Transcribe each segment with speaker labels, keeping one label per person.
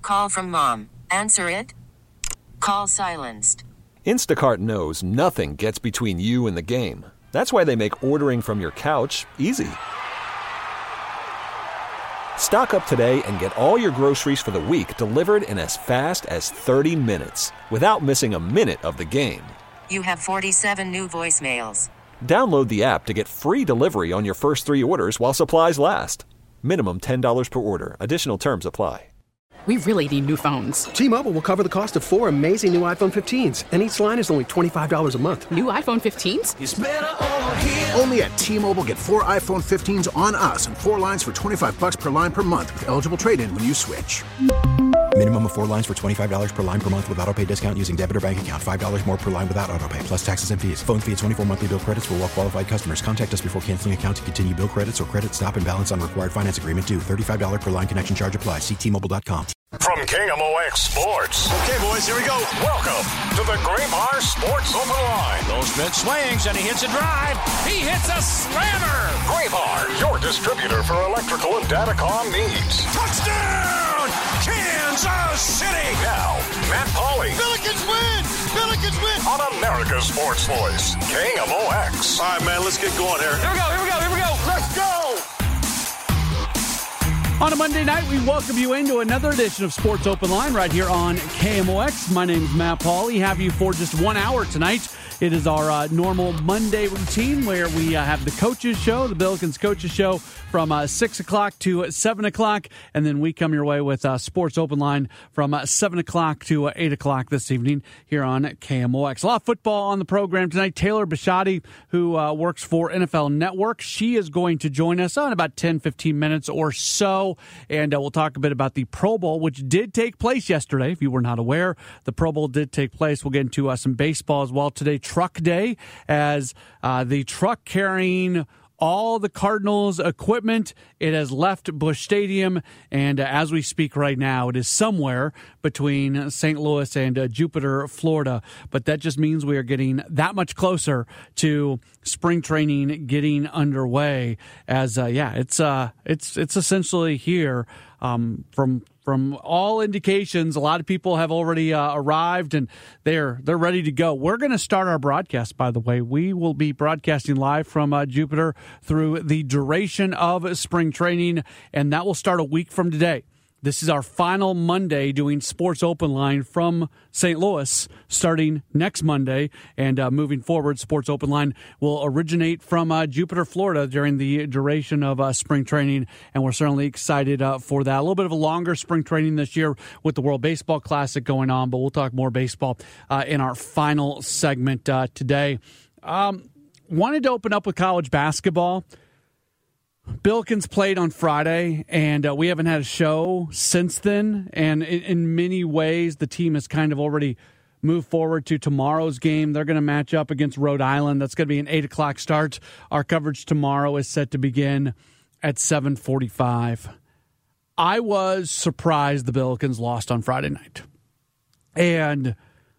Speaker 1: call from mom. Answer it. Call silenced.
Speaker 2: Instacart knows nothing gets between you and the game. That's why they make ordering from your couch easy. Stock up today and get all your groceries for the week delivered in as fast as 30 minutes without missing a minute of the game.
Speaker 1: You have 47 new voicemails.
Speaker 2: Download the app to get free delivery on your first 3 orders while supplies last. Minimum $10 per order. Additional terms apply.
Speaker 3: We really need new phones.
Speaker 4: T-Mobile will cover the cost of 4 amazing new iPhone 15s, and each line is only $25 a month.
Speaker 3: New iPhone 15s?
Speaker 5: It's better over here. Only at T-Mobile, get 4 iPhone 15s on us and 4 lines for $25 per line per month with eligible trade-in when you switch.
Speaker 6: Minimum of 4 lines for $25 per line per month with autopay discount using debit or bank account. $5 more per line without autopay, plus taxes and fees. Phone fee at 24 monthly bill credits for well-qualified customers. Contact us before canceling account to continue bill credits or credit stop and balance on required finance agreement due. $35 per line connection charge applies. See T-Mobile.com.
Speaker 7: From KMOX Sports.
Speaker 8: Okay, boys, here we go.
Speaker 7: Welcome to the Graybar Sports Open Line.
Speaker 8: Goldschmidt swings, and he hits a drive. He hits a slammer.
Speaker 7: Graybar, your distributor for electrical and datacom needs.
Speaker 8: Touchdown, Kansas City.
Speaker 7: Now, Matt Pauley.
Speaker 8: Billikens win. Billikens win.
Speaker 7: On America's Sports Voice, KMOX.
Speaker 8: All right, man, let's get going here.
Speaker 9: Here we go.
Speaker 7: Let's go.
Speaker 9: On a Monday night, we welcome you into another edition of Sports Open Line right here on KMOX. My name is Matt Pauley. Have you for just 1 hour tonight. It is our normal Monday routine where we have the coaches show, the Billikens coaches show from 6 o'clock to 7 o'clock. And then we come your way with Sports Open Line from 7 o'clock to 8 o'clock this evening here on KMOX. A lot of football on the program tonight. Taylor Bisciotti, who works for NFL Network, she is going to join us in about 10, 15 minutes or so. And we'll talk a bit about the Pro Bowl, which did take place yesterday. If you were not aware, the Pro Bowl did take place. We'll get into some baseball as well today. Truck Day, as the truck carrying all the Cardinals equipment, it has left Busch Stadium, and as we speak right now, it is somewhere between St. Louis and Jupiter, Florida. But that just means we are getting that much closer to spring training getting underway. As it's essentially here. From all indications, a lot of people have already arrived, and they're ready to go. We're going to start our broadcast, by the way. We will be broadcasting live from Jupiter through the duration of spring training, and that will start a week from today. This is our final Monday doing Sports Open Line from St. Louis, starting next Monday. And moving forward, Sports Open Line will originate from Jupiter, Florida during the duration of spring training. And we're certainly excited for that. A little bit of a longer spring training this year with the World Baseball Classic going on, but we'll talk more baseball in our final segment today. Wanted to open up with college basketball. Billikens played on Friday, and we haven't had a show since then. And in many ways, the team has kind of already moved forward to tomorrow's game. They're going to match up against Rhode Island. That's going to be an 8 o'clock start. Our coverage tomorrow is set to begin at 7:45. I was surprised the Billikens lost on Friday night. And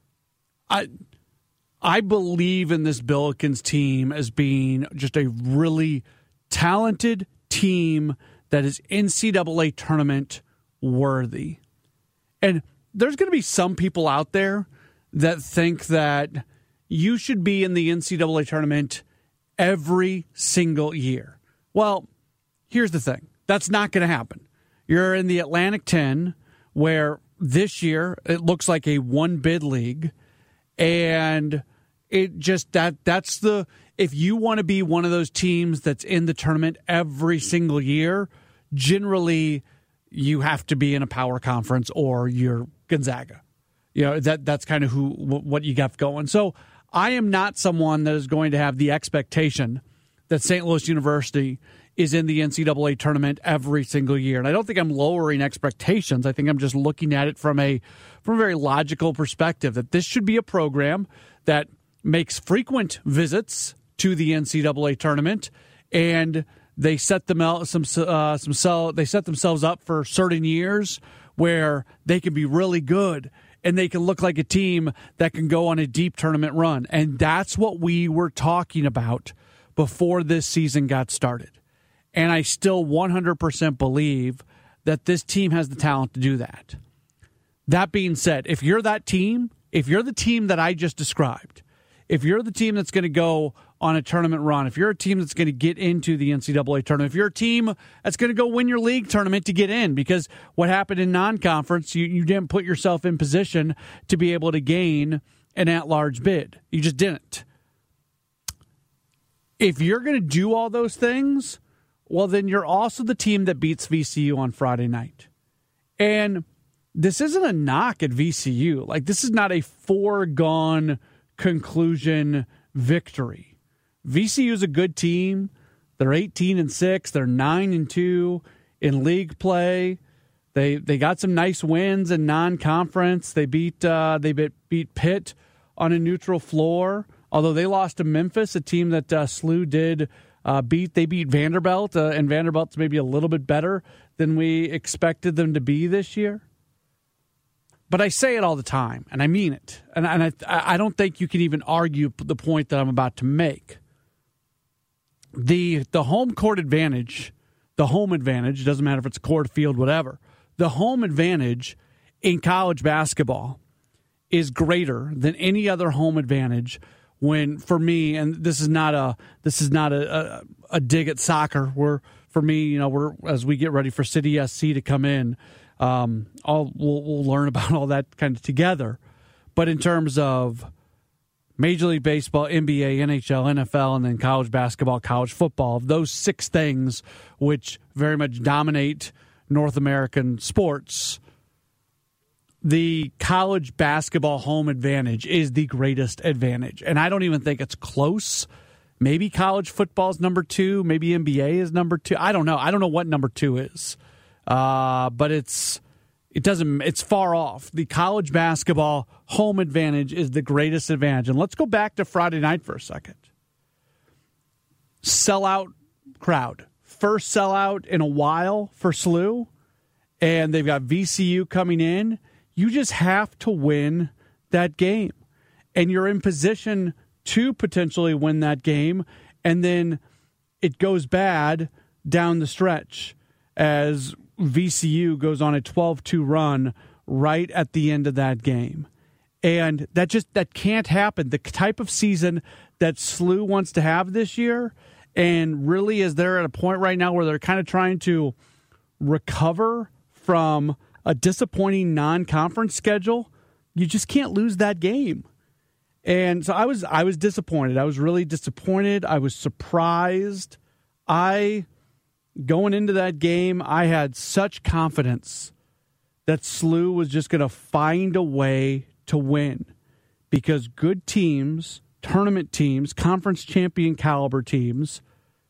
Speaker 9: I believe in this Billikens team as being just a really talented team that is NCAA tournament worthy. And there's going to be some people out there that think that you should be in the NCAA tournament every single year. Well, here's the thing. That's not going to happen. You're in the Atlantic 10, where this year it looks like a one-bid league, and it just that's the if you want to be one of those teams that's in the tournament every single year, generally you have to be in a power conference or you're Gonzaga. You know, that's kind of what you got going. So I am not someone that is going to have the expectation that St. Louis University is in the NCAA tournament every single year. And I don't think I'm lowering expectations. I think I'm just looking at it from a very logical perspective, that this should be a program that makes frequent visits to the NCAA tournament, and they set themselves up for certain years where they can be really good and they can look like a team that can go on a deep tournament run. And that's what we were talking about before this season got started. And I still 100% believe that this team has the talent to do that. That being said, if you're that team, if you're the team that I just described, if you're the team that's going to go on a tournament run, if you're a team that's going to get into the NCAA tournament, if you're a team that's going to go win your league tournament to get in, because what happened in non-conference, you didn't put yourself in position to be able to gain an at-large bid. You just didn't. If you're going to do all those things, well, then you're also the team that beats VCU on Friday night. And this isn't a knock at VCU. Like, this is not a foregone conclusion victory. VCU is a good team. They're 18-6. They're 9-2 in league play. They got some nice wins in non-conference. They beat Pitt on a neutral floor. Although they lost to Memphis, a team that SLU did beat. They beat Vanderbilt, and Vanderbilt's maybe a little bit better than we expected them to be this year. But I say it all the time, and I mean it. And I don't think you can even argue the point that I'm about to make. The home court advantage, the home advantage, doesn't matter if it's court, field, whatever, the home advantage in college basketball is greater than any other home advantage when, for me, and this is not a dig at soccer, where for me, we're as we get ready for City SC to come in, we'll learn about all that kind of together. But in terms of Major League Baseball, NBA, NHL, NFL, and then college basketball, college football, those six things which very much dominate North American sports, the college basketball home advantage is the greatest advantage. And I don't even think it's close. Maybe college football is number 2. Maybe NBA is number 2. I don't know. I don't know what number 2 is. But it's far off. The college basketball home advantage is the greatest advantage. And let's go back to Friday night for a second. Sellout crowd. First sellout in a while for SLU. And they've got VCU coming in. You just have to win that game. And you're in position to potentially win that game. And then it goes bad down the stretch as VCU goes on a 12-2 run right at the end of that game. And that can't happen. The type of season that SLU wants to have this year, and really is they're at a point right now where they're kind of trying to recover from a disappointing non-conference schedule, you just can't lose that game. And so I was disappointed. I was really disappointed. I was surprised. Going into that game, I had such confidence that SLU was just going to find a way to win, because good teams, tournament teams, conference champion caliber teams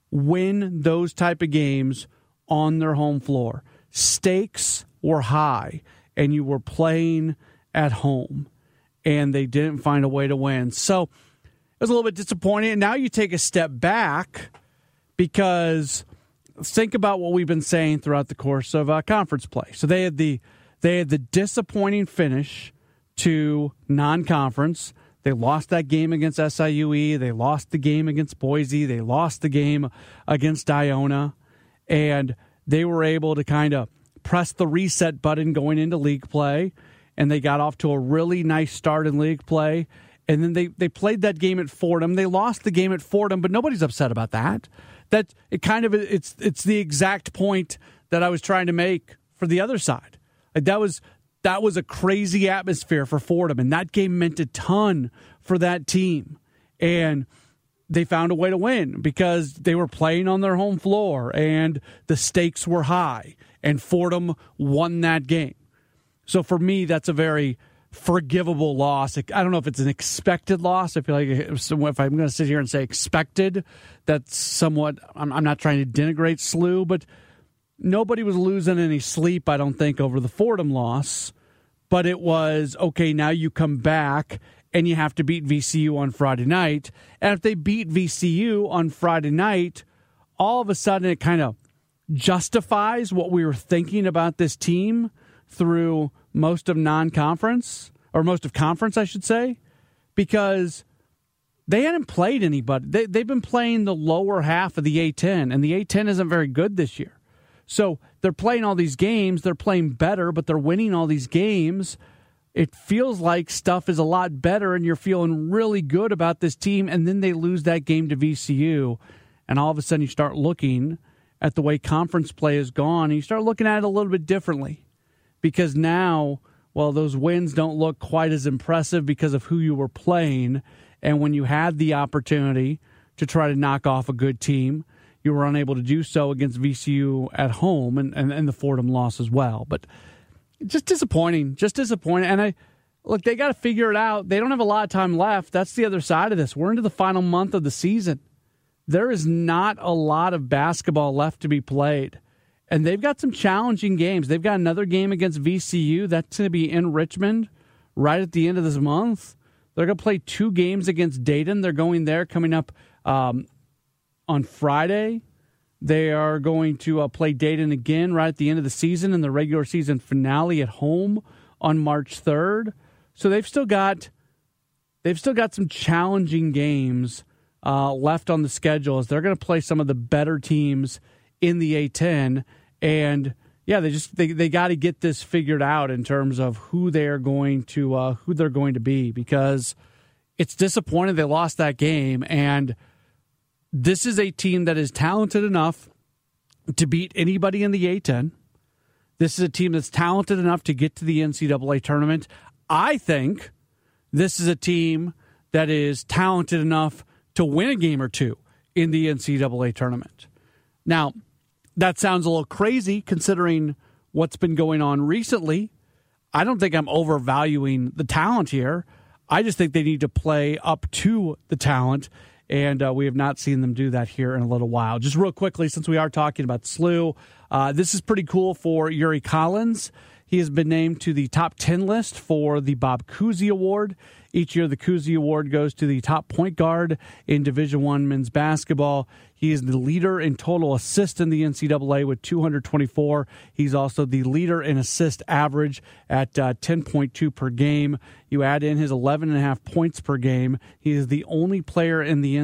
Speaker 9: win those type of games on their home floor. Stakes were high, and you were playing at home, and they didn't find a way to win. So it was a little bit disappointing. And now you take a step back, because think about what we've been saying throughout the course of conference play. So they had the disappointing finish to non-conference. They lost that game against SIUE. They lost the game against Boise. They lost the game against Iona. And they were able to kind of press the reset button going into league play, and they got off to a really nice start in league play. And then they played that game at Fordham. They lost the game at Fordham, but nobody's upset about that. That it kind of it's the exact point that I was trying to make for the other side. Like that was a crazy atmosphere for Fordham, and that game meant a ton for that team. And they found a way to win because they were playing on their home floor and the stakes were high, and Fordham won that game. So for me, that's a very forgivable loss. I don't know if it's an expected loss. I feel like if I'm going to sit here and say expected, that's somewhat, I'm not trying to denigrate SLU, but nobody was losing any sleep, I don't think, over the Fordham loss. But it was, okay, now you come back and you have to beat VCU on Friday night. And if they beat VCU on Friday night, all of a sudden it kind of justifies what we were thinking about this team through most of non-conference, or most of conference, I should say, because they hadn't played anybody. They've been playing the lower half of the A-10, and the A-10 isn't very good this year. So they're playing all these games. They're playing better, but they're winning all these games. It feels like stuff is a lot better, and you're feeling really good about this team, and then they lose that game to VCU, and all of a sudden you start looking at the way conference play has gone, and you start looking at it a little bit differently. Because now, well, those wins don't look quite as impressive because of who you were playing, and when you had the opportunity to try to knock off a good team, you were unable to do so against VCU at home, and the Fordham loss as well. But just disappointing. And look, they got to figure it out. They don't have a lot of time left. That's the other side of this. We're into the final month of the season. There is not a lot of basketball left to be played. And they've got some challenging games. They've got another game against VCU. That's going to be in Richmond right at the end of this month. They're going to play 2 games against Dayton. They're going there coming up on Friday. They are going to play Dayton again right at the end of the season in the regular season finale at home on March 3rd. So they've still got some challenging games left on the schedule as they're going to play some of the better teams in the A-10. And yeah, they got to get this figured out in terms of who they're going to be, because it's disappointing they lost that game. And this is a team that is talented enough to beat anybody in the A-10. This is a team that's talented enough to get to the NCAA tournament. I think this is a team that is talented enough to win a game or two in the NCAA tournament. Now, that sounds a little crazy considering what's been going on recently. I don't think I'm overvaluing the talent here. I just think they need to play up to the talent. And we have not seen them do that here in a little while. Just real quickly, since we are talking about SLU, this is pretty cool for Yuri Collins. He has been named to the top 10 list for the Bob Cousy Award. Each year, the Cousy Award goes to the top point guard in Division I men's basketball. He is the leader in total assists in the NCAA with 224. He's also the leader in assist average at 10.2 per game. You add in his 11.5 points per game. He is the only player in the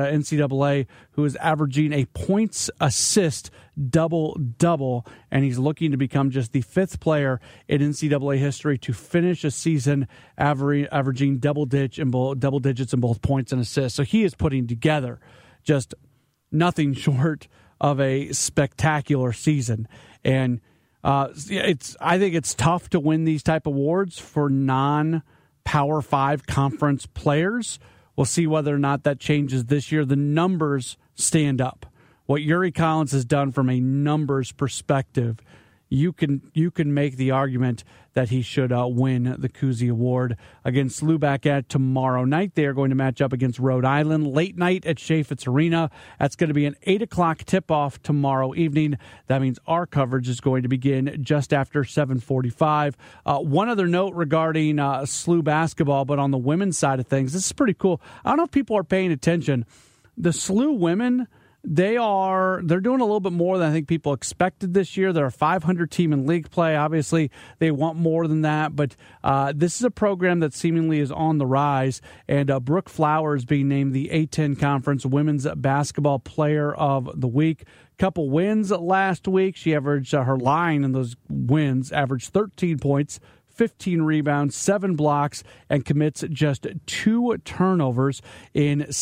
Speaker 9: NCAA who is averaging a points assist double-double, and he's looking to become just the 5th player in NCAA history to finish a season averaging double digits in both points and assists. So he is putting together just nothing short of a spectacular season. And I think it's tough to win these type of awards for non-Power 5 conference players. We'll see whether or not that changes this year. The numbers stand up. What Yuri Collins has done from a numbers perspective, you can make the argument that he should win the Cousy Award. Against SLU back at tomorrow night. They are going to match up against Rhode Island late night at Chaifetz Arena. That's going to be an 8 o'clock tip-off tomorrow evening. That means our coverage is going to begin just after 7:45. One other note regarding SLU basketball, but on the women's side of things, this is pretty cool. I don't know if people are paying attention. The SLU women, they're doing a little bit more than I think people expected this year. They're a 500 team in league play. Obviously, they want more than that, but this is a program that seemingly is on the rise. And Brooke Flowers being named the A-10 Conference Women's Basketball Player of the Week. Couple wins last week. She averaged her line in those wins averaged 13 points. 15 rebounds, 7 blocks, and commits just 2 turnovers in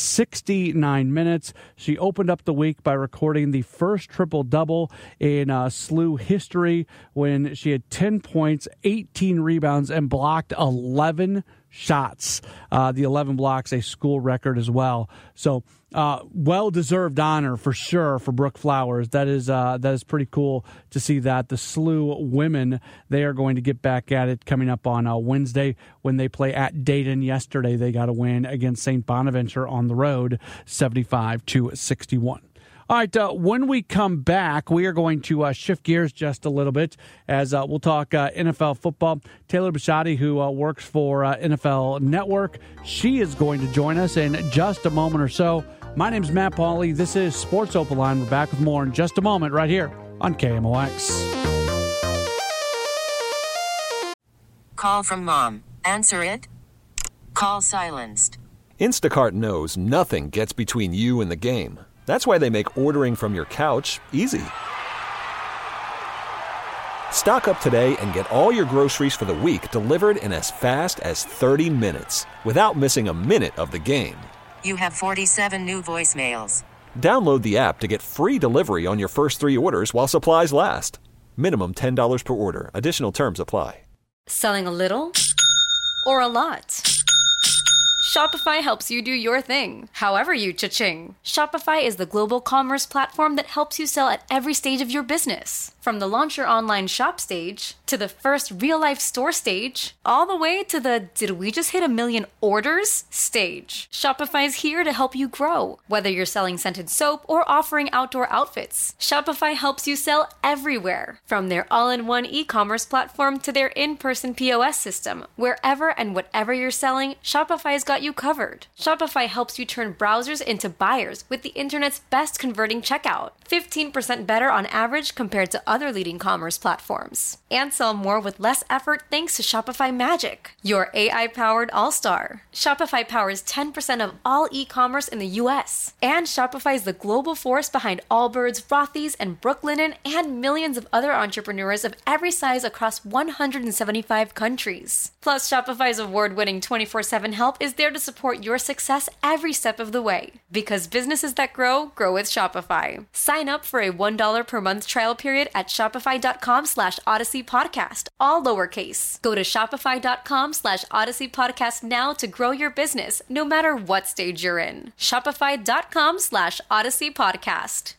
Speaker 9: 69 minutes. She opened up the week by recording the first triple-double in SLU history when she had 10 points, 18 rebounds, and blocked 11 shots. The 11 blocks, a school record as well. So well-deserved honor for sure for Brooke Flowers. That is pretty cool to see that. The SLU women, they are going to get back at it coming up on Wednesday when they play at Dayton. Yesterday, they got a win against St. Bonaventure on the road, 75-61. All right, when we come back, we are going to shift gears just a little bit as we'll talk NFL football. Taylor Bisciotti, who works for NFL Network, she is going to join us in just a moment or so. My name's Matt Pauley. This is Sports Open Line. We're back with more in just a moment right here on KMOX.
Speaker 1: Call from mom. Answer it. Call silenced.
Speaker 2: Instacart knows nothing gets between you and the game. That's why they make ordering from your couch easy. Stock up today and get all your groceries for the week delivered in as fast as 30 minutes without missing a minute of the game.
Speaker 1: You have 47 new voicemails.
Speaker 2: Download the app to get free delivery on your first 3 orders while supplies last. Minimum $10 per order. Additional terms apply.
Speaker 10: Selling a little or a lot? Shopify helps you do your thing, however you cha-ching. Shopify is the global commerce platform that helps you sell at every stage of your business. From the launch your online shop stage, to the first real-life store stage, all the way to the did we just hit 1 million orders stage. Shopify's here to help you grow. Whether you're selling scented soap or offering outdoor outfits, Shopify helps you sell everywhere. From their all-in-one e-commerce platform to their in-person POS system, wherever and whatever you're selling, Shopify's got you covered. Shopify helps you turn browsers into buyers with the internet's best converting checkout. 15% better on average compared to other leading commerce platforms. And sell more with less effort thanks to Shopify Magic, your AI-powered all-star. Shopify powers 10% of all e-commerce in the U.S. And Shopify is the global force behind Allbirds, Rothy's, and Brooklinen, and millions of other entrepreneurs of every size across 175 countries. Plus, Shopify's award-winning 24/7 help is there to support your success every step of the way. Because businesses that grow, grow with Shopify. Sign up for a $1 per month trial period at shopify.com/Odyssey Podcast, all lowercase. Go to shopify.com/Odyssey Podcast now to grow your business, no matter what stage you're in. Shopify.com/Odyssey Podcast.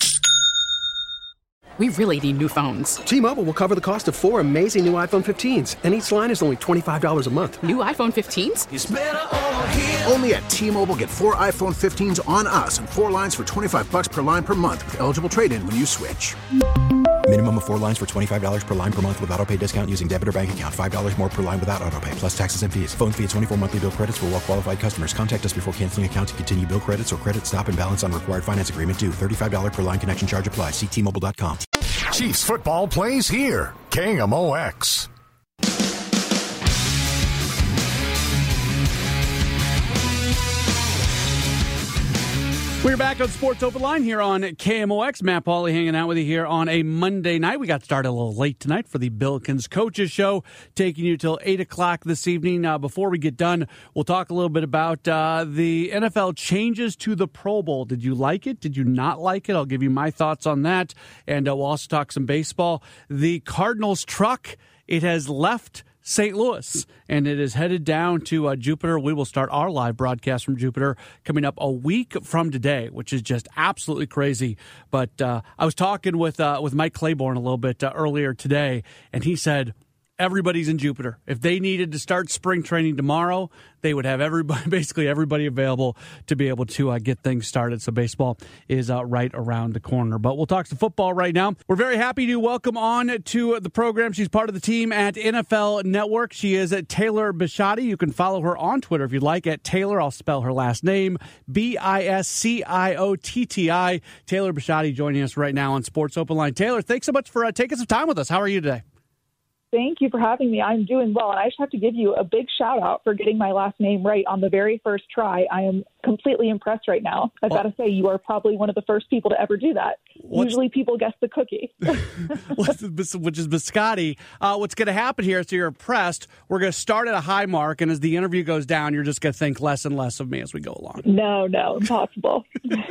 Speaker 3: We really need new phones.
Speaker 4: T-Mobile will cover the cost of 4 amazing new iPhone 15s, and each line is only $25 a month.
Speaker 3: New iPhone 15s?
Speaker 5: It's better over here. Only at T-Mobile, get 4 iPhone 15s on us and 4 lines for $25 per line per month with eligible trade-in when you switch.
Speaker 6: Minimum of 4 lines for $25 per line per month with autopay discount using debit or bank account. $5 more per line without autopay, plus taxes and fees. Phone fee at 24 monthly bill credits for well-qualified customers. Contact us before canceling account to continue bill credits or credit stop and balance on required finance agreement due. $35 per line connection charge applies. See T-Mobile.com.
Speaker 7: Chiefs football plays here. KMOX.
Speaker 9: We're back on Sports Open Line here on KMOX. Matt Pauley hanging out with you here on a Monday night. We got started a little late tonight for the Billikens Coaches Show, taking you till 8 o'clock this evening. Before we get done, we'll talk a little bit about the NFL changes to the Pro Bowl. Did you like it? Did you not like it? I'll give you my thoughts on that. And we'll also talk some baseball. The Cardinals truck, it has left St. Louis, and it is headed down to Jupiter. We will start our live broadcast from Jupiter coming up a week from today, which is just absolutely crazy. But I was talking with Mike Claiborne a little bit earlier today, and he said everybody's in Jupiter. If they needed to start spring training tomorrow, they would have basically everybody available to be able to get things started. So baseball is right around the corner. But we'll talk some football right now. We're very happy to welcome on to the program. She's part of the team at NFL Network. She is Taylor Bisciotti. You can follow her on Twitter if you'd like at Taylor. I'll spell her last name, Bisciotti. Taylor Bisciotti joining us right now on Sports Open Line. Taylor, thanks so much for taking some time with us. How are you today?
Speaker 11: Thank you for having me. I'm doing well, and I just have to give you a big shout-out for getting my last name right on the very first try. I am completely impressed right now. I've got to say, you are probably one of the first people to ever do that. Usually people guess the cookie.
Speaker 9: Which is biscotti. What's going to happen here, so you're impressed, we're going to start at a high mark, and as the interview goes down, you're just going to think less and less of me as we go along.
Speaker 11: No, impossible.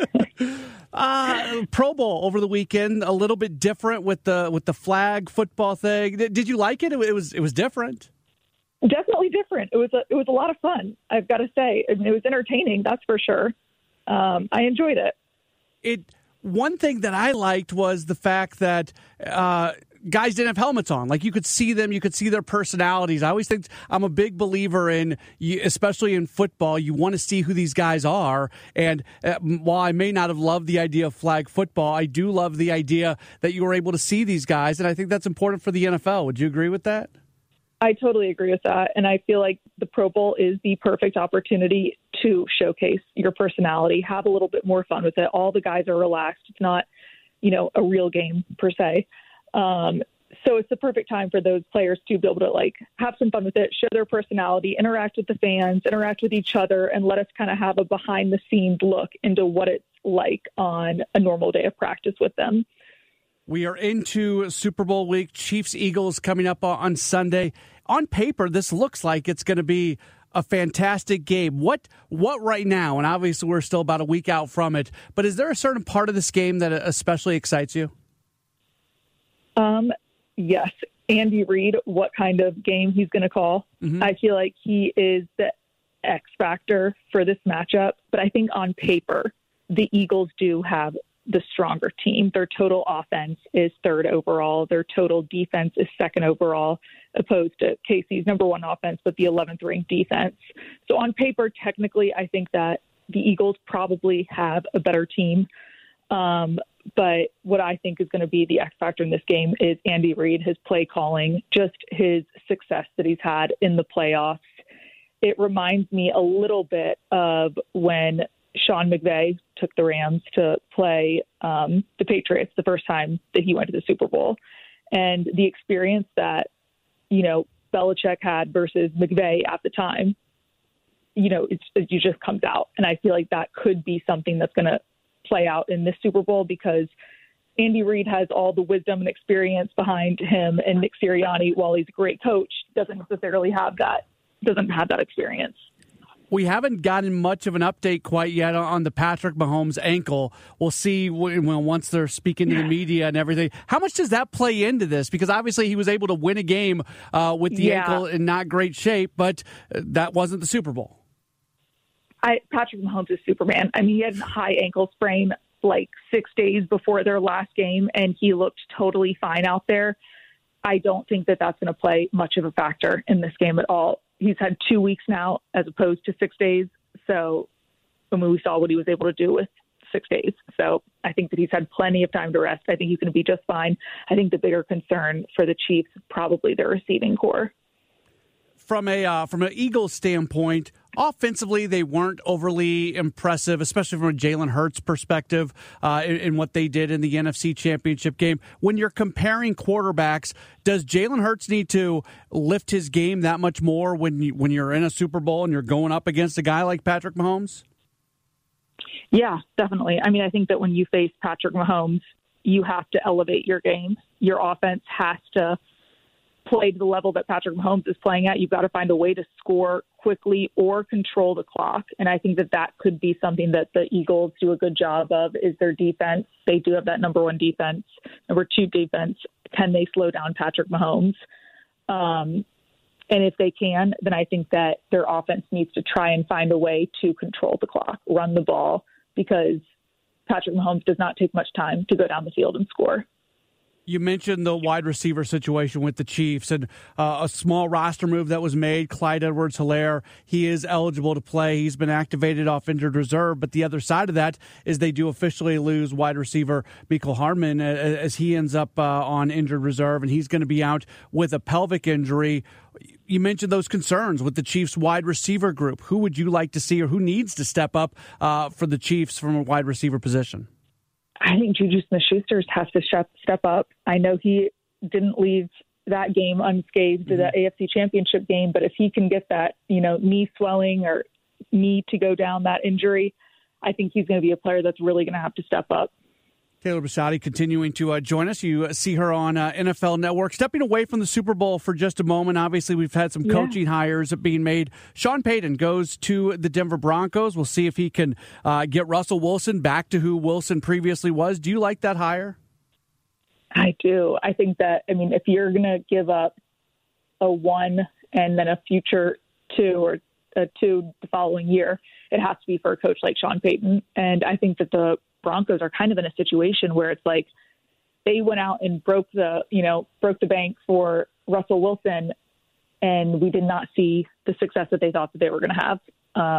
Speaker 9: Pro Bowl over the weekend, a little bit different with the flag football thing. Did you like it? It was different.
Speaker 11: Definitely different. It was a lot of fun, I've got to say. I mean, it was entertaining, that's for sure. I enjoyed it.
Speaker 9: One thing that I liked was the fact that guys didn't have helmets on. Like, you could see them, you could see their personalities. I always think I'm a big believer in, especially in football, you want to see who these guys are. And while I may not have loved the idea of flag football, I do love the idea that you were able to see these guys. And I think that's important for the NFL. Would you agree with that?
Speaker 11: I totally agree with that. And I feel like the Pro Bowl is the perfect opportunity to showcase your personality, have a little bit more fun with it. All the guys are relaxed. It's not, a real game per se. So it's the perfect time for those players to be able to have some fun with it, show their personality, interact with the fans, interact with each other, and let us kind of have a behind the scenes look into what it's like on a normal day of practice with them.
Speaker 9: We are into Super Bowl week. Chiefs-Eagles coming up on Sunday. On paper, this looks like it's going to be a fantastic game. What right now, and obviously we're still about a week out from it, but is there a certain part of this game that especially excites you?
Speaker 11: Yes. Andy Reid, what kind of game he's going to call. Mm-hmm. I feel like he is the X factor for this matchup, but I think on paper, the Eagles do have the stronger team. Their total offense is 3rd overall. Their total defense is 2nd overall, opposed to KC's number 1 offense, but the 11th ranked defense. So on paper, technically, I think that the Eagles probably have a better team. But what I think is going to be the X factor in this game is Andy Reid, his play calling, just his success that he's had in the playoffs. It reminds me a little bit of when Sean McVay took the Rams to play the Patriots the first time that he went to the Super Bowl. And the experience that, Belichick had versus McVay at the time, it just comes out. And I feel like that could be something that's going to play out in this Super Bowl because Andy Reid has all the wisdom and experience behind him, and Nick Sirianni, while he's a great coach, doesn't necessarily have that experience.
Speaker 9: We haven't gotten much of an update quite yet on the Patrick Mahomes ankle. We'll see once they're speaking to the media and everything. How much does that play into this? Because obviously he was able to win a game with the ankle in not great shape, but that wasn't the Super Bowl.
Speaker 11: Patrick Mahomes is Superman. I mean, he had a high ankle sprain like 6 days before their last game, and he looked totally fine out there. I don't think that that's going to play much of a factor in this game at all. He's had 2 weeks now as opposed to 6 days. So, we saw what he was able to do with 6 days. So I think that he's had plenty of time to rest. I think he's going to be just fine. I think the bigger concern for the Chiefs is probably their receiving core.
Speaker 9: From an Eagles standpoint, offensively, they weren't overly impressive, especially from a Jalen Hurts perspective in what they did in the NFC Championship game. When you're comparing quarterbacks, does Jalen Hurts need to lift his game that much more when you're in a Super Bowl and you're going up against a guy like Patrick Mahomes?
Speaker 11: Yeah, definitely. I mean, I think that when you face Patrick Mahomes, you have to elevate your game. Your offense has to play to the level that Patrick Mahomes is playing at. You've got to find a way to score quickly or control the clock. And I think that could be something that the Eagles do a good job of is their defense. They do have that number 1 defense. Number 2 defense. Can they slow down Patrick Mahomes? And if they can, then I think that their offense needs to try and find a way to control the clock, run the ball, because Patrick Mahomes does not take much time to go down the field and score.
Speaker 9: You mentioned the wide receiver situation with the Chiefs and a small roster move that was made. Clyde Edwards-Helaire, he is eligible to play. He's been activated off injured reserve. But the other side of that is they do officially lose wide receiver Mecole Hardman as he ends up on injured reserve, and he's going to be out with a pelvic injury. You mentioned those concerns with the Chiefs wide receiver group. Who would you like to see or who needs to step up for the Chiefs from a wide receiver position?
Speaker 11: I think Juju Smith-Schuster has to step up. I know he didn't leave that game unscathed to the AFC Championship game, but if he can get that, knee swelling or knee to go down that injury, I think he's going to be a player that's really going to have to step up.
Speaker 9: Taylor Bisciotti continuing to join us. You see her on NFL Network. Stepping away from the Super Bowl for just a moment. Obviously, we've had some coaching hires being made. Sean Payton goes to the Denver Broncos. We'll see if he can get Russell Wilson back to who Wilson previously was. Do you like that hire?
Speaker 11: I do. I think that, if you're going to give up a 1 and then a future 2 or a 2 the following year, it has to be for a coach like Sean Payton. And I think that the Broncos are kind of in a situation where it's like they went out and broke the bank for Russell Wilson, and we did not see the success that they thought that they were going to have.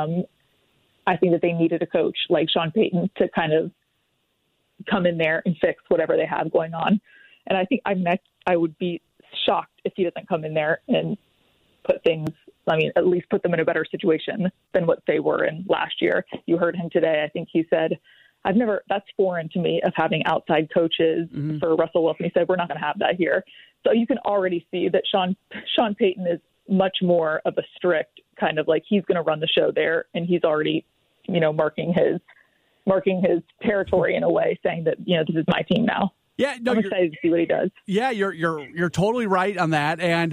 Speaker 11: I think that they needed a coach like Sean Payton to kind of come in there and fix whatever they have going on. And I think I would be shocked if he doesn't come in there and put things, at least put them in a better situation than what they were in last year. You heard him today. I think he said, that's foreign to me of having outside coaches for Russell Wilson. He said, we're not going to have that here. So you can already see that Sean Payton is much more of a strict kind of like he's going to run the show there. And he's already, marking his territory in a way, saying that, this is my team now.
Speaker 9: Yeah, no,
Speaker 11: I'm excited to see what he does.
Speaker 9: Yeah, you're totally right on that. And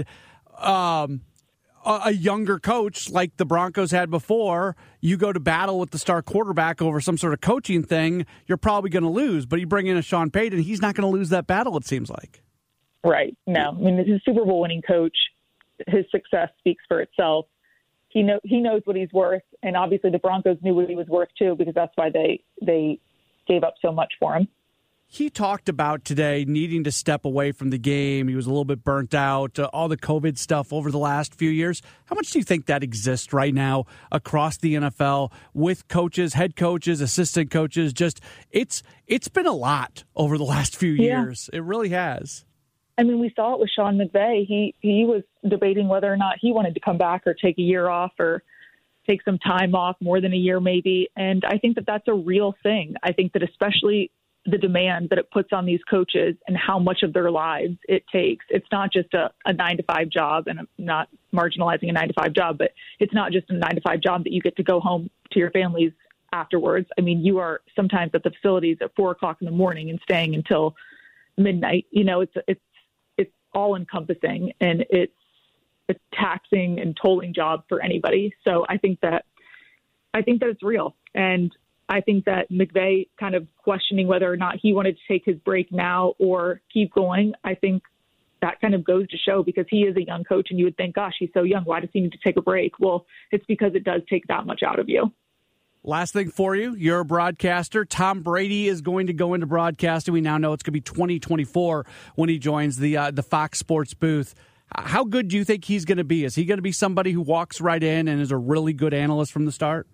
Speaker 9: a younger coach like the Broncos had before, you go to battle with the star quarterback over some sort of coaching thing, you're probably going to lose. But you bring in a Sean Payton, he's not going to lose that battle, it seems like.
Speaker 11: Right. No. I mean, he's a Super Bowl winning coach. His success speaks for itself. He knows what he's worth, and obviously the Broncos knew what he was worth too, because that's why they gave up so much for him.
Speaker 9: He talked about today needing to step away from the game. He was a little bit burnt out, all the COVID stuff over the last few years. How much do you think that exists right now across the NFL with coaches, head coaches, assistant coaches? Just it's been a lot over the last few years. It really has.
Speaker 11: I mean, we saw it with Sean McVay. He was debating whether or not he wanted to come back or take a year off or take some time off, more than a year maybe. And I think that that's a real thing. I think that especially the demand that it puts on these coaches and how much of their lives it takes. It's not just a 9-to-5 job, and I'm not marginalizing a 9-to-5 job, but it's not just a 9-to-5 job that you get to go home to your families afterwards. I mean, you are sometimes at the facilities at 4:00 in the morning and staying until midnight. You know, it's all encompassing, and it's a taxing and tolling job for anybody. So I think that it's real. And I think that McVay kind of questioning whether or not he wanted to take his break now or keep going, I think that kind of goes to show, because he is a young coach and you would think, gosh, he's so young, why does he need to take a break? Well, it's because it does take that much out of you.
Speaker 9: Last thing for you, you're a broadcaster. Tom Brady is going to go into broadcasting. We now know it's going to be 2024 when he joins the Fox Sports booth. How good do you think he's going to be? Is he going to be somebody who walks right in and is a really good analyst from the start?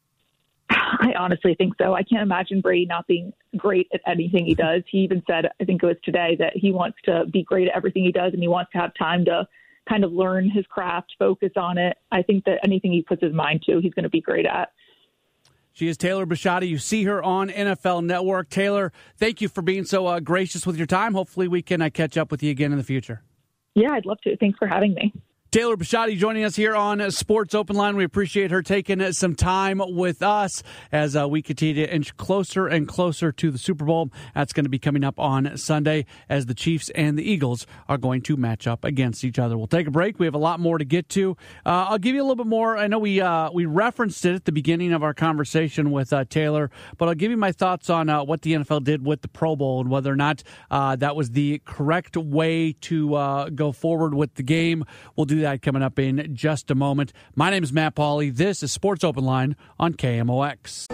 Speaker 11: I honestly think so. I can't imagine Brady not being great at anything he does. He even said, I think it was today, that he wants to be great at everything he does, and he wants to have time to kind of learn his craft, focus on it. I think that anything he puts his mind to, he's going to be great at.
Speaker 9: She is Taylor Bisciotti. You see her on NFL Network. Taylor, thank you for being so gracious with your time. Hopefully we can catch up with you again in the future.
Speaker 11: Yeah, I'd love to. Thanks for having me.
Speaker 9: Taylor Bisciotti joining us here on Sports Open Line. We appreciate her taking some time with us as we continue to inch closer and closer to the Super Bowl. That's going to be coming up on Sunday as the Chiefs and the Eagles are going to match up against each other. We'll take a break. We have a lot more to get to. I'll give you a little bit more. I know we referenced it at the beginning of our conversation with Taylor, but I'll give you my thoughts on what the NFL did with the Pro Bowl and whether or not that was the correct way to go forward with the game. We'll do that coming up in just a moment. My name is Matt Pauley. This is Sports Open Line on KMOX.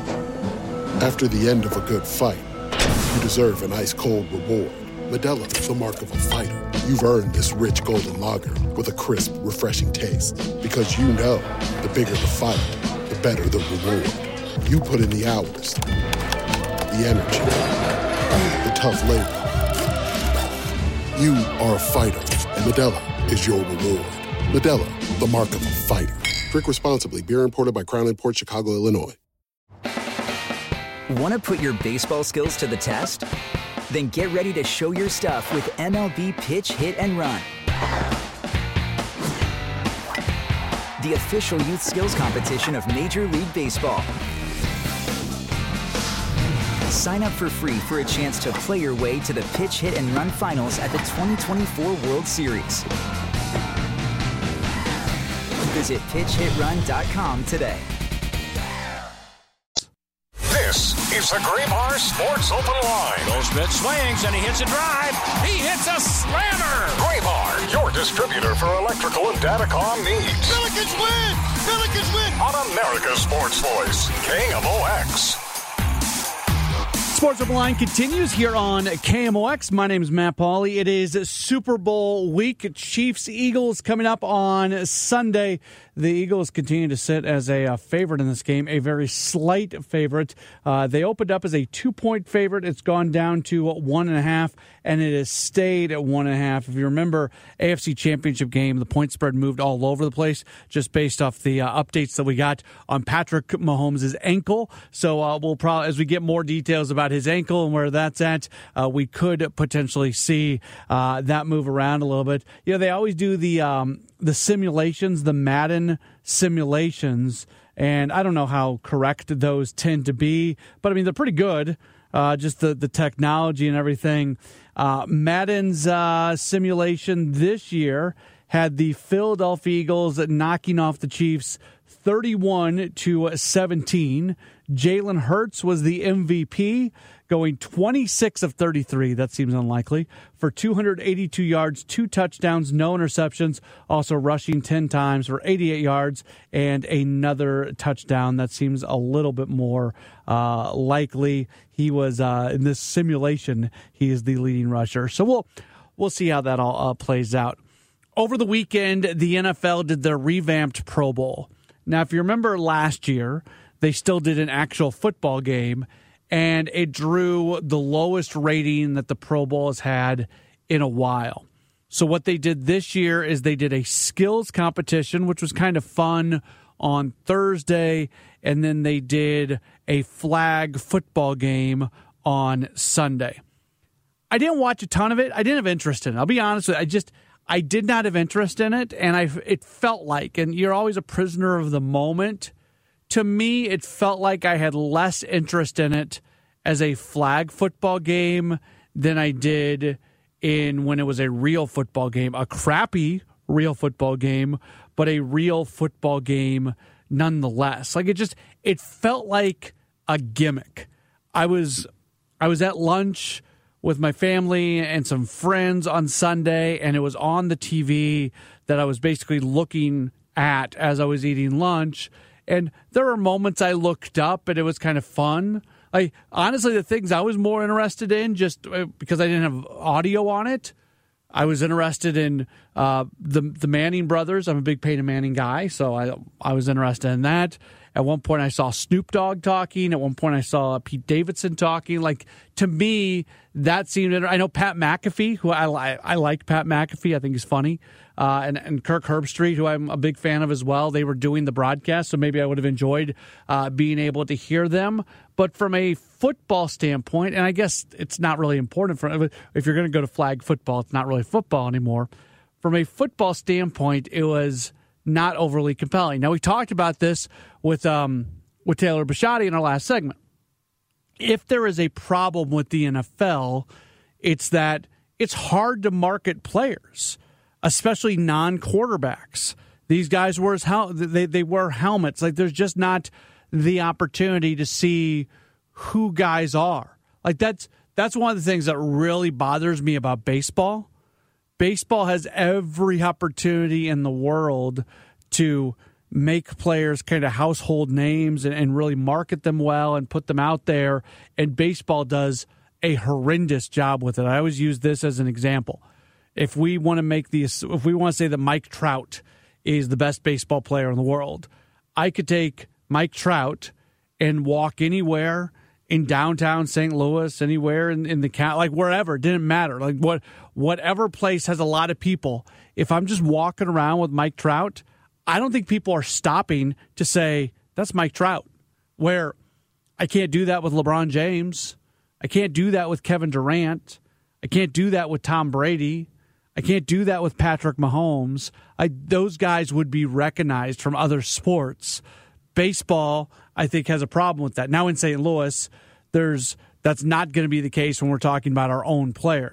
Speaker 12: After the end of a good fight, you deserve an ice-cold reward. Modelo, the mark of a fighter. You've earned this rich golden lager with a crisp, refreshing taste. Because you know, the bigger the fight, the better the reward. You put in the hours, the energy, the tough labor. You are a fighter, and Modelo is your reward. Modelo, the mark of a fighter. Drink responsibly. Beer imported by Crown Imports, Chicago, Illinois.
Speaker 13: Want to put your baseball skills to the test? Then get ready to show your stuff with MLB Pitch, Hit, and Run. The official youth skills competition of Major League Baseball. Sign up for free for a chance to play your way to the Pitch, Hit, and Run finals at the 2024 World Series. Visit PitchHitRun.com today.
Speaker 7: This is the Graybar Sports Open Line.
Speaker 8: Goldschmidt swings and he hits a drive. He hits a slammer.
Speaker 7: Graybar, your distributor for electrical and datacom needs.
Speaker 14: Pelicans win! Pelicans win!
Speaker 7: On America's Sports Voice, KMOX.
Speaker 9: Sports Open Line continues here on KMOX. My name is Matt Pauley. It is Super Bowl week. Chiefs-Eagles coming up on Sunday. The Eagles continue to sit as a favorite in this game, a very slight favorite. They opened up as a 2-point favorite. It's gone down to 1.5, and it has stayed at 1.5. If you remember, AFC Championship game, the point spread moved all over the place just based off the updates that we got on Patrick Mahomes' ankle. So we'll probably, as we get more details about his ankle and where that's at, we could potentially see that move around a little bit. You know, they always do the simulations, the Madden simulations, and I don't know how correct those tend to be, but I mean, they're pretty good. just the technology and everything. Madden's simulation this year had the Philadelphia Eagles knocking off the Chiefs 31-17. Jalen Hurts was the MVP, going 26 of 33. That seems unlikely. For 282 yards, 2 touchdowns, no interceptions. Also rushing 10 times for 88 yards and another touchdown. That seems a little bit more likely. He was, in this simulation, he is the leading rusher. So we'll see how that all plays out. Over the weekend, the NFL did their revamped Pro Bowl. Now, if you remember last year, they still did an actual football game, and it drew the lowest rating that the Pro Bowl has had in a while. So what they did this year is they did a skills competition, which was kind of fun on Thursday, and then they did a flag football game on Sunday. I didn't watch a ton of it. I didn't have interest in it. I'll be honest with you. I did not have interest in it, and it felt like, and you're always a prisoner of the moment. To me, it felt like I had less interest in it as a flag football game than I did in when it was a real football game, a crappy real football game, but a real football game nonetheless. Like it felt like a gimmick. I was at lunch with my family and some friends on Sunday, and it was on the TV that I was basically looking at as I was eating lunch. And there were moments I looked up, and it was kind of fun. Honestly, the things I was more interested in, just because I didn't have audio on it, I was interested in the Manning brothers. I'm a big Peyton Manning guy, so I was interested in that. At one point, I saw Snoop Dogg talking. At one point, I saw Pete Davidson talking. Like, to me, that seemed... I know Pat McAfee, who I like Pat McAfee. I think he's funny. And Kirk Herbstreit, who I'm a big fan of as well. They were doing the broadcast, so maybe I would have enjoyed being able to hear them. But from a football standpoint, and I guess it's not really important, if you're going to go to flag football, it's not really football anymore. From a football standpoint, it was not overly compelling. Now, we talked about this with Taylor Bisciotti in our last segment. If there is a problem with the NFL, it's that it's hard to market players, especially non-quarterbacks. These guys they wear helmets. Like, there's just not the opportunity to see who guys are. Like, that's one of the things that really bothers me about baseball. Baseball has every opportunity in the world to make players kind of household names and really market them well and put them out there. And baseball does a horrendous job with it. I always use this as an example. If we want to say that Mike Trout is the best baseball player in the world, I could take Mike Trout and walk anywhere in downtown St. Louis, anywhere in the county, like wherever, it didn't matter. Like whatever place has a lot of people. If I'm just walking around with Mike Trout, I don't think people are stopping to say, that's Mike Trout. Where I can't do that with LeBron James. I can't do that with Kevin Durant. I can't do that with Tom Brady. I can't do that with Patrick Mahomes. Those guys would be recognized from other sports. Baseball, I think, has a problem with that. Now in St. Louis, that's not going to be the case when we're talking about our own player.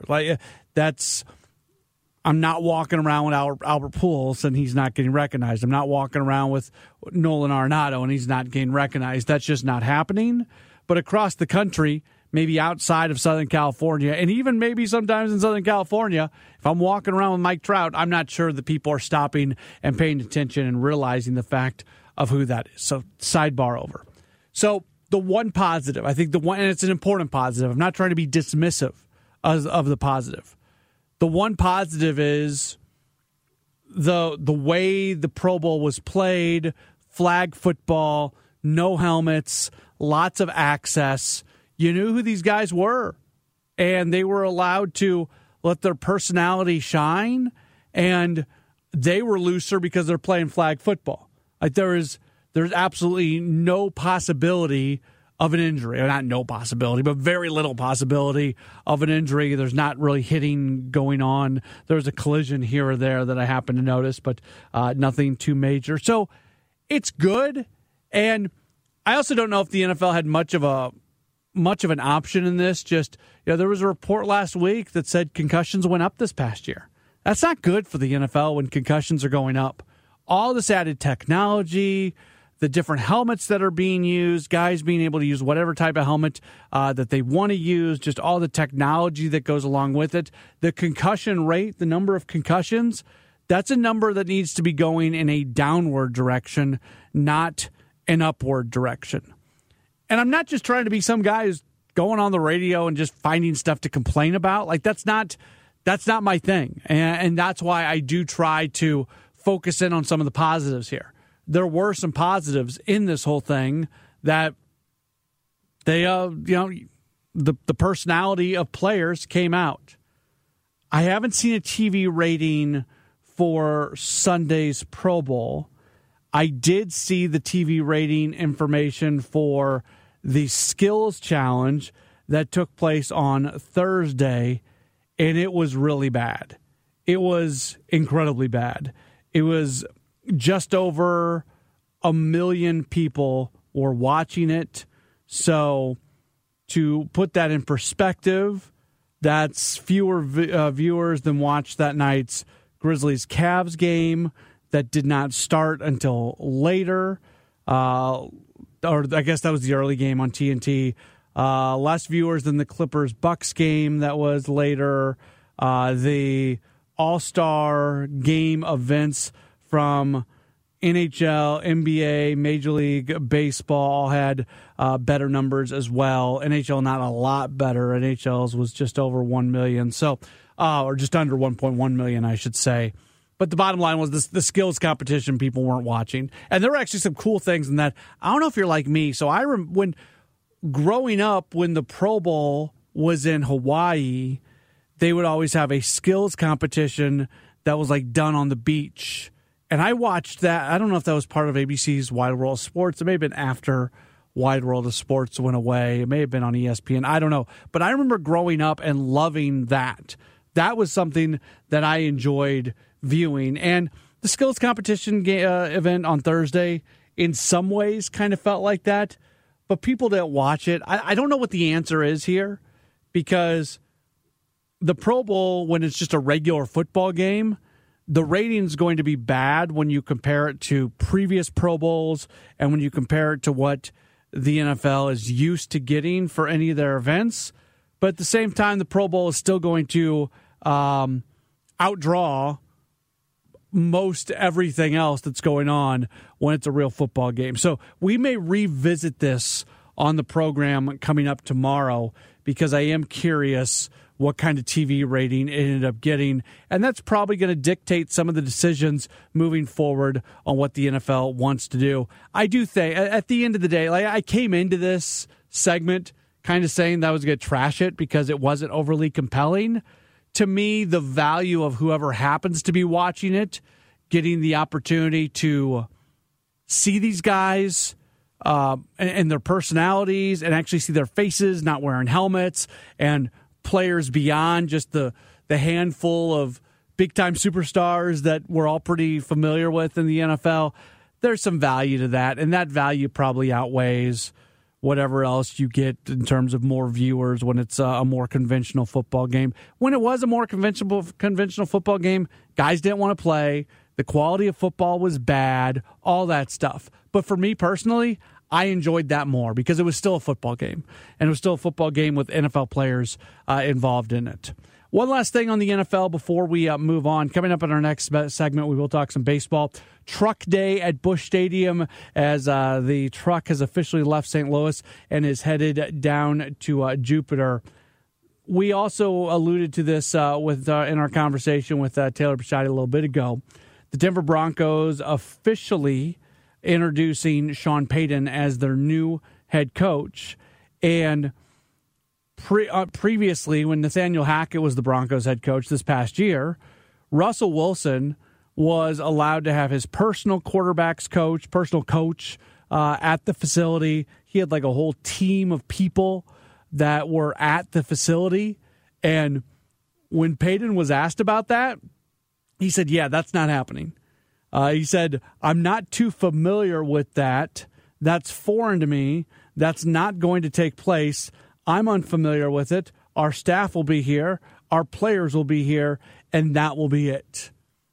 Speaker 9: I'm not walking around with Albert Pujols and he's not getting recognized. I'm not walking around with Nolan Arenado and he's not getting recognized. That's just not happening. But across the country, maybe outside of Southern California, and even maybe sometimes in Southern California, if I'm walking around with Mike Trout, I'm not sure that people are stopping and paying attention and realizing the fact of who that is. So sidebar over. So the one positive, I think and it's an important positive. I'm not trying to be dismissive of the positive. The one positive is the way the Pro Bowl was played, flag football, no helmets, lots of access. You knew who these guys were, and they were allowed to let their personality shine, and they were looser because they're playing flag football. Like there's absolutely no possibility of an injury. Or not no possibility, but very little possibility of an injury. There's not really hitting going on. There's a collision here or there that I happen to notice, but nothing too major. So it's good, and I also don't know if the NFL had much of a much of an option in this. Just, there was a report last week that said concussions went up this past year. That's not good for the NFL when concussions are going up. All this added technology, the different helmets that are being used, guys being able to use whatever type of helmet that they want to use, just all the technology that goes along with it. The concussion rate, the number of concussions, that's a number that needs to be going in a downward direction, not an upward direction. And I'm not just trying to be some guy who's going on the radio and just finding stuff to complain about. Like, that's not my thing. And that's why I do try to focus in on some of the positives here. There were some positives in this whole thing that they, the personality of players came out. I haven't seen a TV rating for Sunday's Pro Bowl. I did see the TV rating information for the skills challenge that took place on Thursday, and it was really bad. It was incredibly bad. It was just over 1 million people were watching it. So to put that in perspective, that's fewer viewers than watched that night's Grizzlies-Cavs game that did not start until later. Or I guess that was the early game on TNT. Less viewers than the Clippers-Bucks game that was later. The All-Star game events from NHL, NBA, Major League Baseball had better numbers as well. NHL not a lot better. NHL's was just over 1 million, so or just under 1.1 million, I should say. But the bottom line was the skills competition people weren't watching. And there were actually some cool things in that. I don't know if you're like me. So when growing up, when the Pro Bowl was in Hawaii, they would always have a skills competition that was like done on the beach. And I watched that. I don't know if that was part of ABC's Wide World of Sports. It may have been after Wide World of Sports went away. It may have been on ESPN. I don't know. But I remember growing up and loving that. That was something that I enjoyed viewing. And the skills competition event on Thursday in some ways kind of felt like that. But people didn't watch it. I don't know what the answer is here, because the Pro Bowl, when it's just a regular football game, the rating's going to be bad when you compare it to previous Pro Bowls and when you compare it to what the NFL is used to getting for any of their events. But at the same time, the Pro Bowl is still going to outdraw most everything else that's going on when it's a real football game. So we may revisit this on the program coming up tomorrow, because I am curious what kind of TV rating it ended up getting. And that's probably going to dictate some of the decisions moving forward on what the NFL wants to do. I do think, at the end of the day, like, I came into this segment kind of saying that I was going to trash it because it wasn't overly compelling. To me, the value of whoever happens to be watching it, getting the opportunity to see these guys and their personalities and actually see their faces, not wearing helmets, and players beyond just the handful of big-time superstars that we're all pretty familiar with in the NFL, there's some value to that, and that value probably outweighs whatever else you get in terms of more viewers when it's a more conventional football game. When it was a more conventional football game, guys didn't want to play. The quality of football was bad, all that stuff. But for me personally, I enjoyed that more because it was still a football game. And it was still a football game with NFL players involved in it. One last thing on the NFL before we move on. Coming up in our next segment, we will talk some baseball. Truck Day at Busch Stadium, as the truck has officially left St. Louis and is headed down to Jupiter. We also alluded to this in our conversation with Taylor Bisciotti a little bit ago. The Denver Broncos officially introducing Sean Payton as their new head coach. And previously, when Nathaniel Hackett was the Broncos head coach this past year, Russell Wilson was allowed to have his personal coach at the facility. He had like a whole team of people that were at the facility. And when Payton was asked about that, he said, yeah, that's not happening. He said, I'm not too familiar with that. That's foreign to me. That's not going to take place. I'm unfamiliar with it. Our staff will be here. Our players will be here. And that will be it.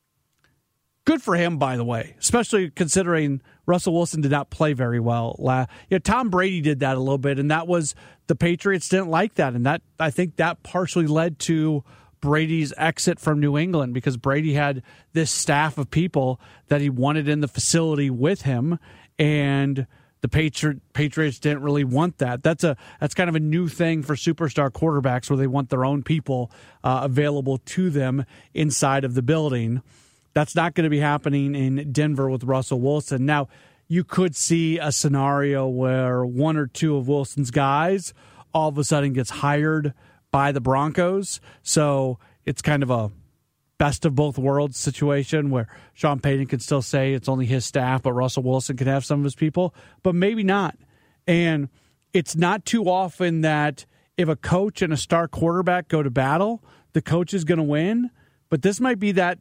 Speaker 9: Good for him, by the way, especially considering Russell Wilson did not play very well. Tom Brady did that a little bit, and that was the Patriots didn't like that. And that I think that partially led to Brady's exit from New England, because Brady had this staff of people that he wanted in the facility with him, and the Patriots didn't really want that. That's kind of a new thing for superstar quarterbacks, where they want their own people available to them inside of the building. That's not going to be happening in Denver with Russell Wilson. Now, you could see a scenario where one or two of Wilson's guys all of a sudden gets hired by the Broncos. So it's kind of a best of both worlds situation where Sean Payton can still say it's only his staff, but Russell Wilson can have some of his people, but maybe not. And it's not too often that if a coach and a star quarterback go to battle, the coach is going to win. But this might be that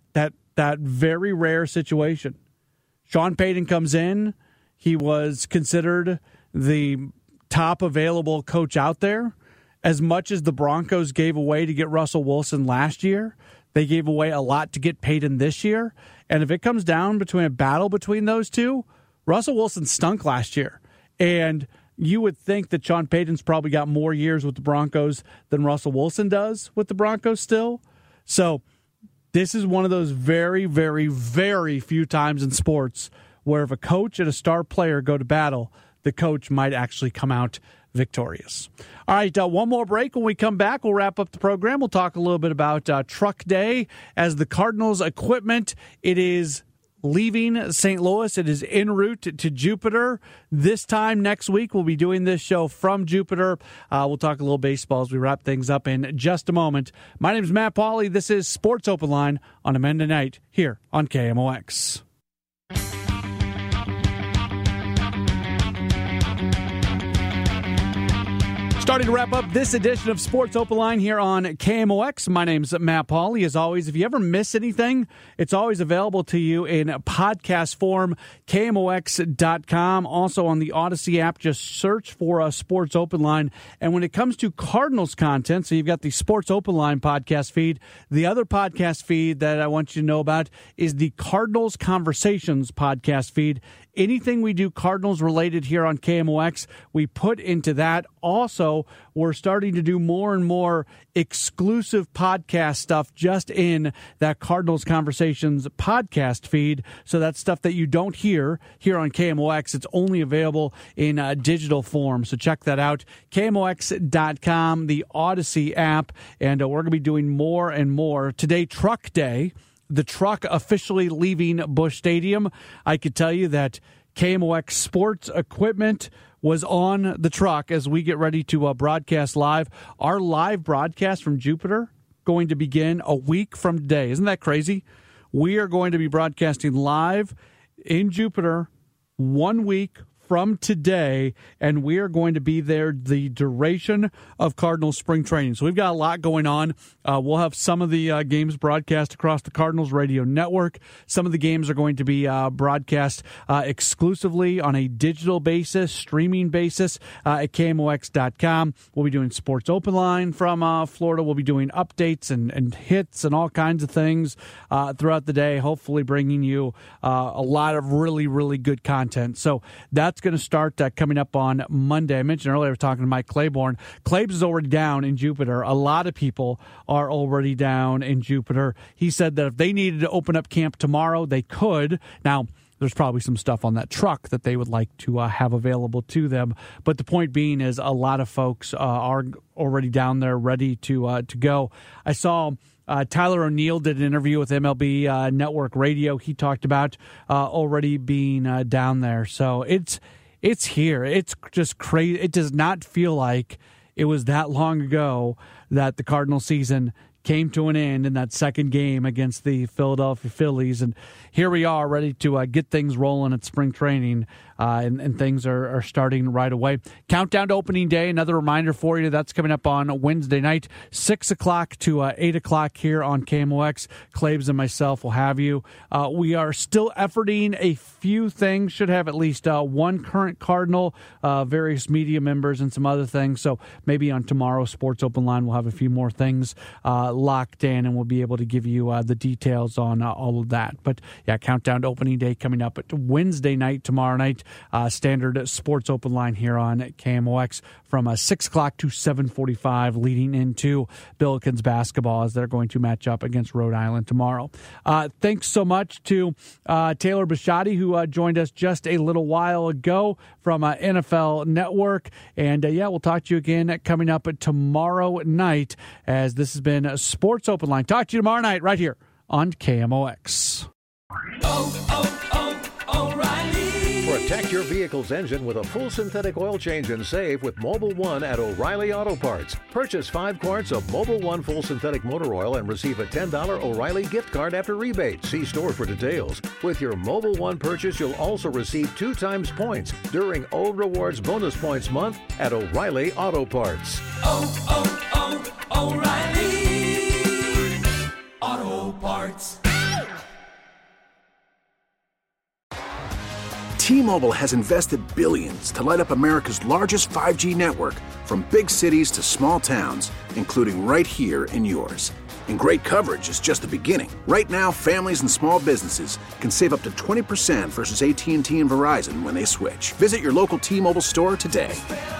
Speaker 9: very rare situation. Sean Payton comes in. He was considered the top available coach out there. As much as the Broncos gave away to get Russell Wilson last year, they gave away a lot to get Payton this year. And if it comes down between a battle between those two, Russell Wilson stunk last year. And you would think that Sean Payton's probably got more years with the Broncos than Russell Wilson does with the Broncos still. So this is one of those very, very, very few times in sports where if a coach and a star player go to battle, the coach might actually come out victorious. All right, one more break. When we come back, we'll wrap up the program. We'll talk a little bit about Truck Day as the Cardinals equipment. It is leaving St. Louis. It is en route to Jupiter. This time next week, we'll be doing this show from Jupiter. We'll talk a little baseball as we wrap things up in just a moment. My name is Matt Pauley. This is Sports Open Line on a Monday night here on KMOX. Starting to wrap up this edition of Sports Open Line here on KMOX. My name's Matt Pauley. As always, if you ever miss anything, it's always available to you in podcast form, KMOX.com. Also on the Odyssey app, just search for Sports Open Line. And when it comes to Cardinals content, so you've got the Sports Open Line podcast feed. The other podcast feed that I want you to know about is the Cardinals Conversations podcast feed. Anything we do Cardinals related here on KMOX, we put into that. Also, we're starting to do more and more exclusive podcast stuff just in that Cardinals Conversations podcast feed. So that's stuff that you don't hear here on KMOX. It's only available in digital form. So check that out. KMOX.com, the Odyssey app. And we're going to be doing more and more. Today, Truck Day. The truck officially leaving Busch Stadium. I could tell you that KMOX sports equipment was on the truck as we get ready to broadcast live. Our live broadcast from Jupiter going to begin a week from today. Isn't that crazy? We are going to be broadcasting live in Jupiter 1 week from today, and we are going to be there the duration of Cardinals spring training. So we've got a lot going on. We'll have some of the games broadcast across the Cardinals radio network. Some of the games are going to be broadcast exclusively on a digital basis, streaming basis at KMOX.com. We'll be doing Sports Open Line from Florida. We'll be doing updates and hits and all kinds of things throughout the day, hopefully bringing you a lot of really, really good content. So that's going to start coming up on Monday. I mentioned earlier, I was talking to Mike Claiborne. Claibs is already down in Jupiter. A lot of people are already down in Jupiter. He said that if they needed to open up camp tomorrow, they could. Now, there's probably some stuff on that truck that they would like to have available to them. But the point being is a lot of folks are already down there ready to go. I saw Tyler O'Neill did an interview with MLB Network Radio. He talked about already being down there. So it's here. It's just crazy. It does not feel like it was that long ago that the Cardinal season came to an end in that second game against the Philadelphia Phillies. And here we are ready to get things rolling at spring training, and things are starting right away. Countdown to opening day, another reminder for you, that's coming up on Wednesday night, 6 o'clock to 8 o'clock here on KMOX. Claves and myself will have you. We are still efforting a few things, should have at least one current Cardinal, various media members, and some other things. So maybe on tomorrow's Sports Open Line, we'll have a few more things locked in, and we'll be able to give you the details on all of that. But yeah, countdown to opening day coming up at Wednesday night, tomorrow night. Standard Sports Open Line here on KMOX from 6 o'clock to 7:45, leading into Billikens basketball as they're going to match up against Rhode Island tomorrow. Thanks so much to Taylor Bisciotti, who joined us just a little while ago from NFL Network. And we'll talk to you again coming up tomorrow night, as this has been Sports Open Line. Talk to you tomorrow night right here on KMOX.
Speaker 15: O'Reilly. Protect your vehicle's engine with a full synthetic oil change and save with Mobil 1 at O'Reilly Auto Parts. Purchase 5 quarts of Mobil 1 full synthetic motor oil and receive a $10 O'Reilly gift card after rebate. See store for details. With your Mobil 1 purchase, you'll also receive 2 times points during O Rewards Bonus Points Month at O'Reilly Auto Parts.
Speaker 14: O'Reilly Auto Parts.
Speaker 5: T-Mobile has invested billions to light up America's largest 5G network, from big cities to small towns, including right here in yours. And great coverage is just the beginning. Right now, families and small businesses can save up to 20% versus AT&T and Verizon when they switch. Visit your local T-Mobile store today.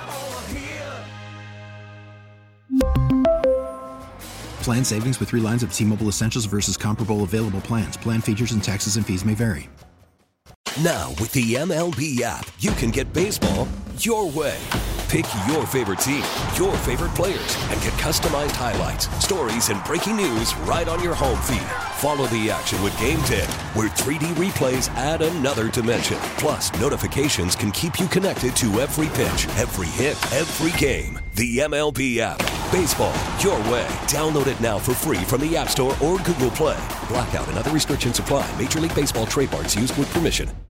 Speaker 6: Plan savings with 3 lines of T-Mobile Essentials versus comparable available plans. Plan features and taxes and fees may vary.
Speaker 16: Now, with the MLB app, you can get baseball your way. Pick your favorite team, your favorite players, and get customized highlights, stories, and breaking news right on your home feed. Follow the action with Game 10, where 3D replays add another dimension. Plus, notifications can keep you connected to every pitch, every hit, every game. The MLB app. Baseball your way. Download it now for free from the App Store or Google Play. Blackout and other restrictions apply. Major League Baseball trademarks used with permission.